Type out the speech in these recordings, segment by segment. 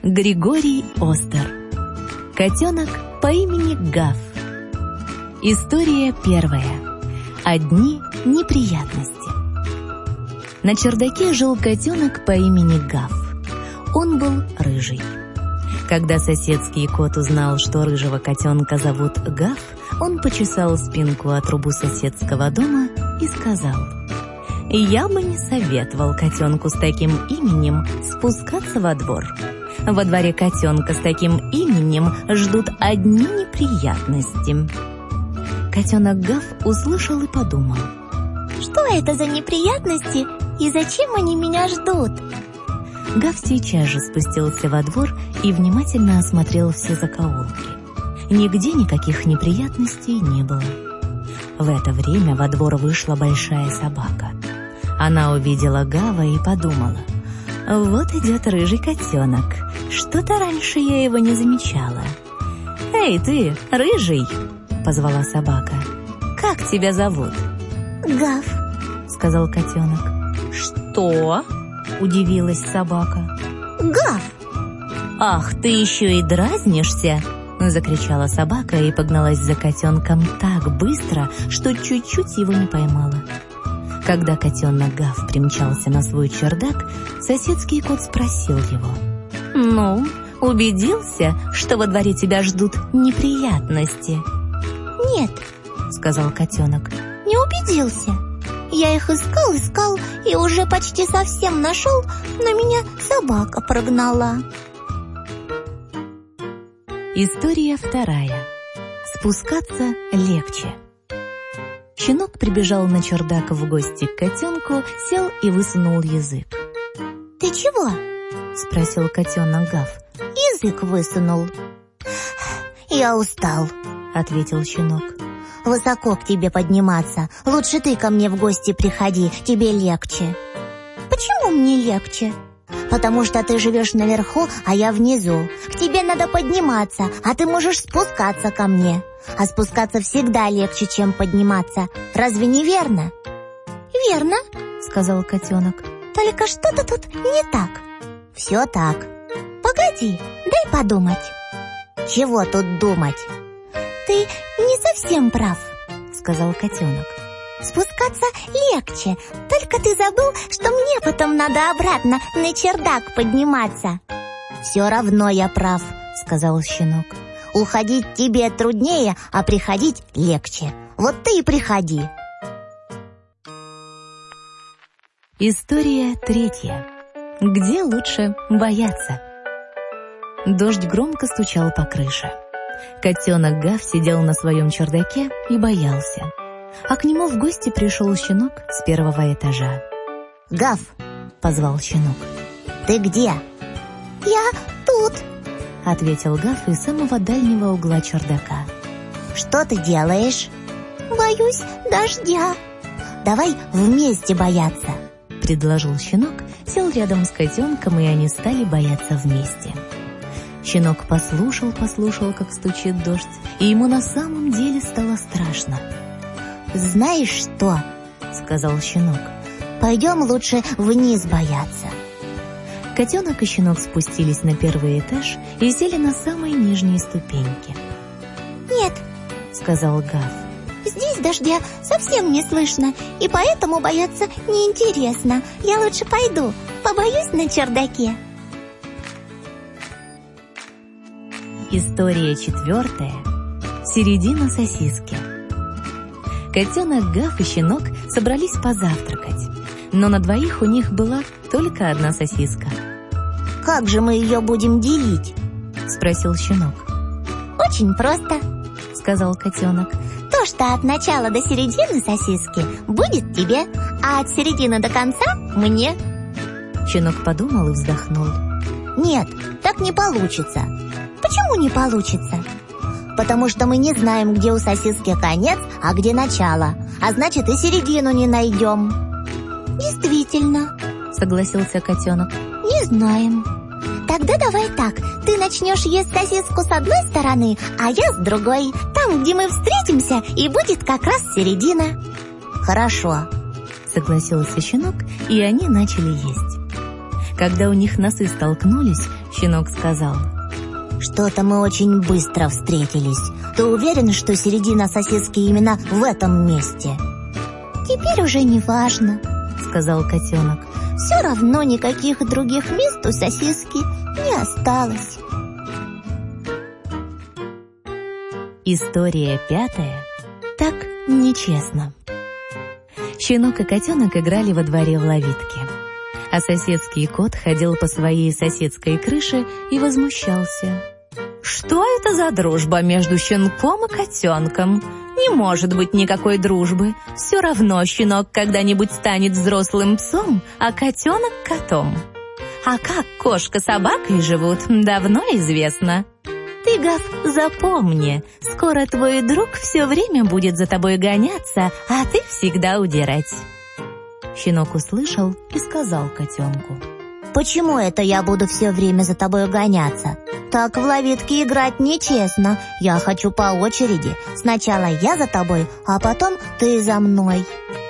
Григорий Остер. Котенок по имени Гав. История первая. Одни неприятности. На чердаке жил котенок по имени Гав. Он был рыжий. Когда соседский кот узнал, что рыжего котенка зовут Гав, он почесал спинку о трубу соседского дома и сказал: «Я бы не советовал котенку с таким именем спускаться во двор. Во дворе котенка с таким именем ждут одни неприятности». Котенок Гав услышал и подумал: «Что это за неприятности и зачем они меня ждут?» Гав сейчас же спустился во двор и внимательно осмотрел все закоулки. Нигде никаких неприятностей не было. В это время во двор вышла большая собака. Она увидела Гава и подумала: «Вот идет рыжий котенок. Что-то раньше я его не замечала». «Эй, ты, рыжий!» — позвала собака. «Как тебя зовут?» «Гав», — сказал котенок. «Что?» — удивилась собака. «Гав!» «Ах, ты еще и дразнишься!» — закричала собака и погналась за котенком так быстро, что чуть-чуть его не поймала. Когда котенок Гав примчался на свой чердак, соседский кот спросил его: «Ну, убедился, что во дворе тебя ждут неприятности?» «Нет», — сказал котенок, — «не убедился. Я их искал и уже почти совсем нашел, но меня собака прогнала». История вторая. Спускаться легче. Щенок прибежал на чердак в гости к котенку, сел и высунул язык. «Ты чего?» — спросил котенок Гав. «Язык высунул». «Я устал», — ответил щенок. «Высоко к тебе подниматься. Лучше ты ко мне в гости приходи, тебе легче». «Почему мне легче?» «Потому что ты живешь наверху, а я внизу. К тебе надо подниматься, а ты можешь спускаться ко мне. А спускаться всегда легче, чем подниматься. Разве не верно?» «Верно», — сказал котенок. «Только что-то тут не так». «Все так». «Погоди, дай подумать». «Чего тут думать?» «Ты не совсем прав», — сказал котенок. «Спускаться легче, только ты забыл, что мне потом надо обратно на чердак подниматься». «Все равно я прав», — сказал щенок. «Уходить тебе труднее, а приходить легче. Вот ты и приходи». История третья. Где лучше бояться? Дождь громко стучал по крыше. Котенок Гав сидел на своем чердаке и боялся. А к нему в гости пришел щенок с первого этажа. «Гав!» — позвал щенок. «Ты где?» «Я тут!» — ответил Гав из самого дальнего угла чердака. «Что ты делаешь?» «Боюсь дождя». «Давай вместе бояться», — предложил щенок, сел рядом с котенком, и они стали бояться вместе. Щенок послушал, как стучит дождь, и ему на самом деле стало страшно. «Знаешь что?» — сказал щенок. «Пойдем лучше вниз бояться». Котенок и щенок спустились на первый этаж и сели на самой нижней ступеньке. «Нет», — сказал Гав, — «здесь дождя совсем не слышно, и поэтому бояться неинтересно. Я лучше пойду, побоюсь на чердаке». История четвертая. Середина сосиски. Котенок Гав и щенок собрались позавтракать, но на двоих у них была только одна сосиска. «Как же мы ее будем делить?» — спросил щенок. «Очень просто», — сказал котенок. «То, что от начала до середины сосиски, будет тебе, а от середины до конца — мне». Щенок подумал и вздохнул. «Нет, так не получится». «Почему не получится?» «Потому что мы не знаем, где у сосиски конец, а где начало, а значит и середину не найдем». «Действительно», — согласился котенок, — «не знаем». «Тогда давай так, ты начнешь есть сосиску с одной стороны, а я с другой. Там, где мы встретимся, и будет как раз середина». «Хорошо», — согласился щенок, и они начали есть. Когда у них носы столкнулись, щенок сказал: «Что-то мы очень быстро встретились. Ты уверен, что середина сосиски именно в этом месте?» «Теперь уже не важно», — сказал котенок. «Все равно никаких других мест у сосиски не осталось». История 5. Так нечестно. Щенок и котенок играли во дворе в ловитки, а соседский кот ходил по своей соседской крыше и возмущался. «Что это за дружба между щенком и котенком? Не может быть никакой дружбы. Все равно щенок когда-нибудь станет взрослым псом, а котенок — котом. А как кошка с собакой живут, давно известно. Ты, Гав, запомни, скоро твой друг все время будет за тобой гоняться, а ты всегда удирать». Щенок услышал и сказал котенку: «Почему это я буду все время за тобой гоняться? Так в ловитки играть нечестно. Я хочу по очереди. Сначала я за тобой, а потом ты за мной».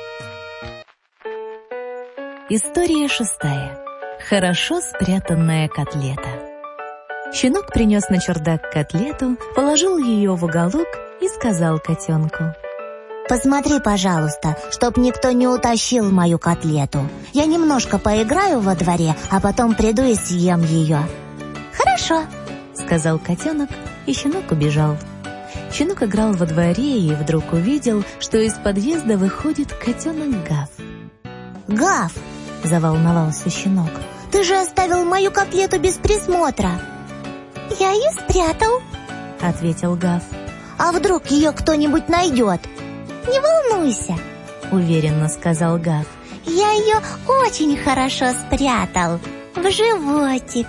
История 6. Хорошо спрятанная котлета. Щенок принес на чердак котлету, положил ее в уголок и сказал котенку: «Посмотри, пожалуйста, чтоб никто не утащил мою котлету. Я немножко поиграю во дворе, а потом приду и съем ее». «Хорошо», — сказал котенок, и щенок убежал. Щенок играл во дворе и вдруг увидел, что из подъезда выходит котенок Гав. «Гав!» — заволновался щенок. «Ты же оставил мою котлету без присмотра». «Я ее спрятал», — ответил Гав. «А вдруг ее кто-нибудь найдет?» «Не волнуйся», — уверенно сказал Гав. «Я ее очень хорошо спрятал в животик».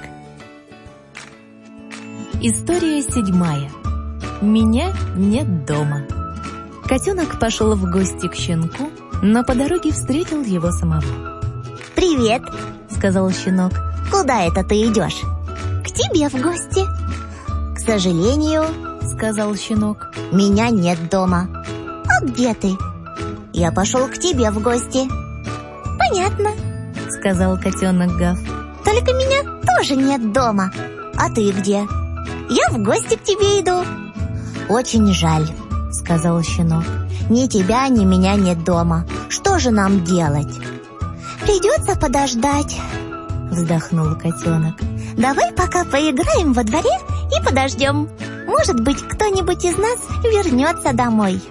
История 7. Меня нет дома. Котенок пошел в гости к щенку, но по дороге встретил его самого. «Привет», — сказал щенок. «Куда это ты идешь?» «К тебе в гости». «К сожалению», — сказал щенок, — «меня нет дома». «А где ты?» «Я пошел к тебе в гости». «Понятно», — сказал котенок Гав. «Только меня тоже нет дома. А ты где?» «Я в гости к тебе иду». «Очень жаль», — сказал щенок. «Ни тебя, ни меня нет дома. Что же нам делать?» «Придется подождать», — вздохнул котенок. «Давай пока поиграем во дворе и подождем. Может быть, кто-нибудь из нас вернется домой».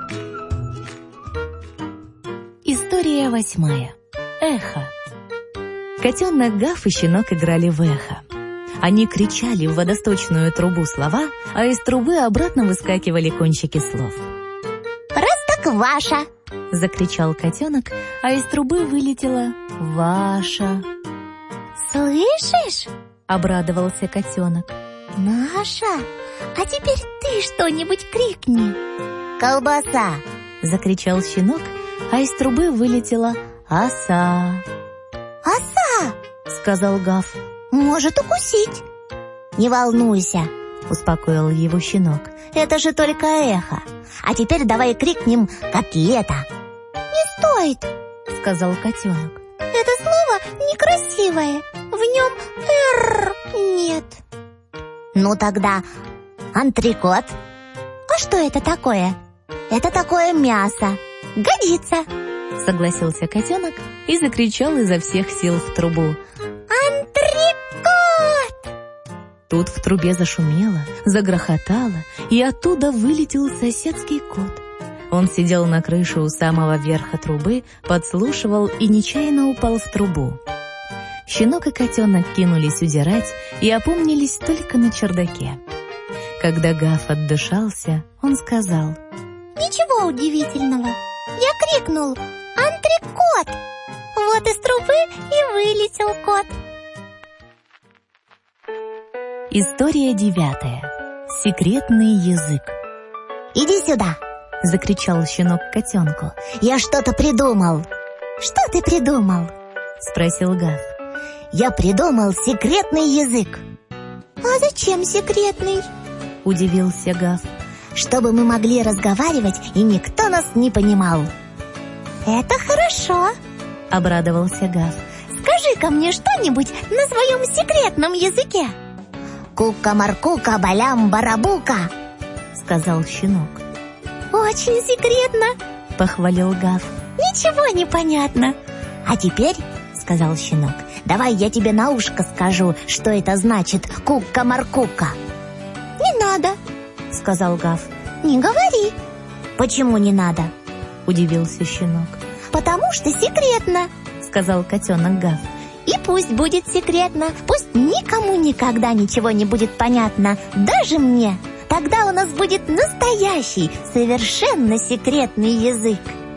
История 8. Эхо. Котенок Гав и щенок играли в эхо. Они кричали в водосточную трубу слова, а из трубы обратно выскакивали кончики слов. «Простокваша!» — закричал котенок, а из трубы вылетела «Ваша». «Слышишь?» — обрадовался котенок. «Наша! А теперь ты что-нибудь крикни!» «Колбаса!» — закричал щенок, а из трубы вылетела «Оса». «Оса!» — сказал Гав. «Может укусить?» «Не волнуйся!» — успокоил его щенок. «Это же только эхо! А теперь давай крикнем «Котлета!»» «Не стоит!» — сказал котенок. «Это слово некрасивое, в нем «р» нет». «Ну тогда антрикот». «А что это такое?» «Это такое мясо. Годится!» — согласился котенок и закричал изо всех сил в трубу. «Антрикот!» Тут в трубе зашумело, загрохотало, и оттуда вылетел соседский кот. Он сидел на крыше у самого верха трубы, подслушивал и нечаянно упал в трубу. Щенок и котенок кинулись удирать и опомнились только на чердаке. Когда Гав отдышался, он сказал: «Ничего удивительного. Я крикнул «Антрикот!» Вот из трубы и вылетел кот». История 9. Секретный язык. «Иди сюда!» — закричал щенок котенку. «Я что-то придумал!» «Что ты придумал?» — спросил Гав. «Я придумал секретный язык». «А зачем секретный?» — удивился Гав. «Чтобы мы могли разговаривать, и никто нас не понимал». «Это хорошо!» — обрадовался Гав. Скажи-ка мне что-нибудь на своем секретном языке. «Кука-маркука, балям-барабука», — сказал щенок. «Очень секретно», — похвалил Гав. «Ничего не понятно». «А теперь, — сказал щенок, — давай я тебе на ушко скажу, что это значит кука-маркука». «Не надо», — сказал Гав. «Не говори». «Почему не надо?» — удивился щенок. «Потому что секретно», — сказал котенок Гав. «И пусть будет секретно, пусть никому никогда ничего не будет понятно, даже мне. Тогда у нас будет настоящий, совершенно секретный язык».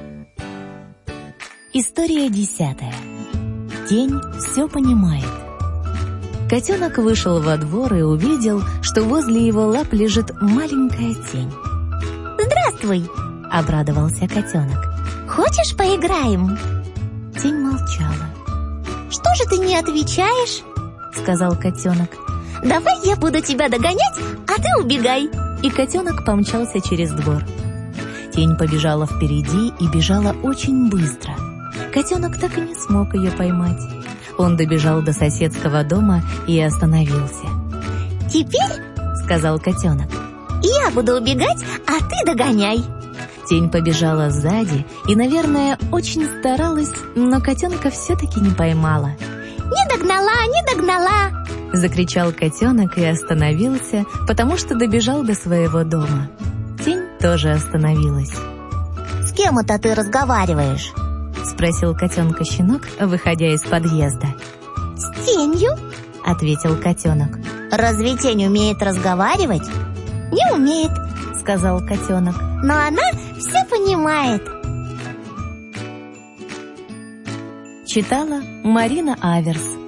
История 10. Тень все понимает. Котенок вышел во двор и увидел, что возле его лап лежит маленькая тень. «Здравствуй!» — обрадовался котенок. «Хочешь, поиграем?» Тень молчала. «Что же ты не отвечаешь?» — сказал котенок. «Давай я буду тебя догонять, а ты убегай!» И котенок помчался через двор. Тень побежала впереди и бежала очень быстро. Котенок так и не смог ее поймать. Он добежал до соседского дома и остановился. «Теперь, — сказал котенок, — я буду убегать, а ты догоняй!» Тень побежала сзади и, наверное, очень старалась, но котенка все-таки не поймала. «Не догнала, не догнала!» — закричал котенок и остановился, потому что добежал до своего дома. Тень тоже остановилась. «С кем это ты разговариваешь?» — спросил котенка щенок, выходя из подъезда. «С тенью», — ответил котенок. «Разве тень умеет разговаривать?» «Не умеет», — сказал котенок, «но она все понимает». Читала Марина Аверс.